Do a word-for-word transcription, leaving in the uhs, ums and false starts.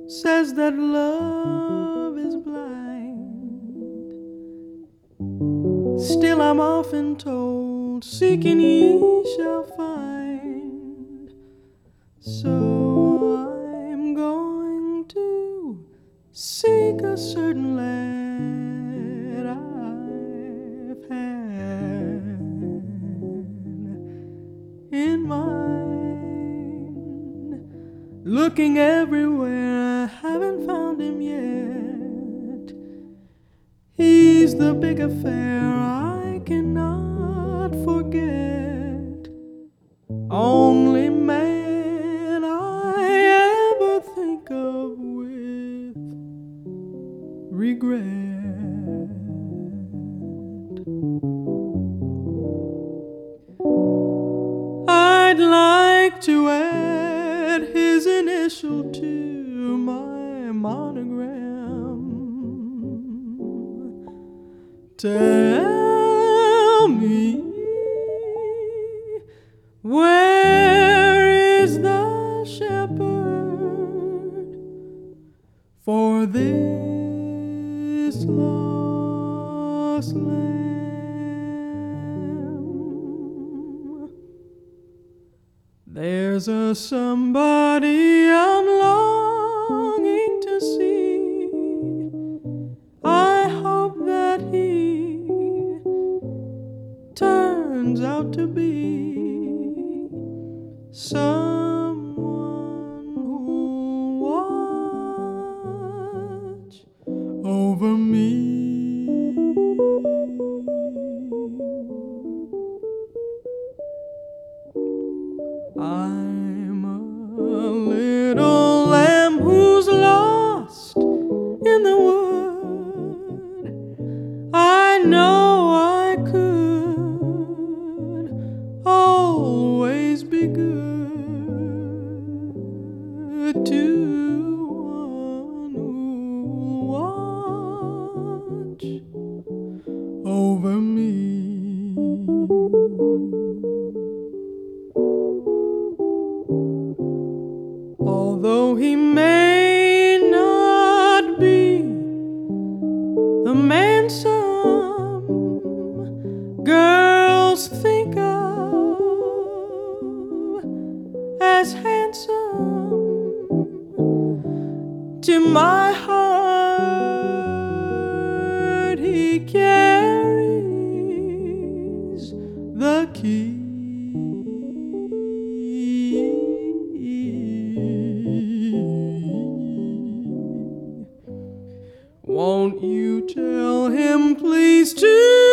says that love is blind. Still I'm often told, seeking ye shall find. So I'm going to seek a certain lad I've had in mind. Looking everywhere, I haven't found him yet. He's the big affair I cannot forget. Only man I ever think of with regret. I'd like to add his initial to my monogram. Tell me, where is the shepherd for this lost lamb? There's a somebody I'm longing to see. I hope that he turns out to be someone who'll watch over me. I'm a little lamb who's lost in the wood. I know I could always be good to one who'll watch over me. Although he may not be the man some girls think of as handsome, to my heart he carries the key. Won't you tell him, please, to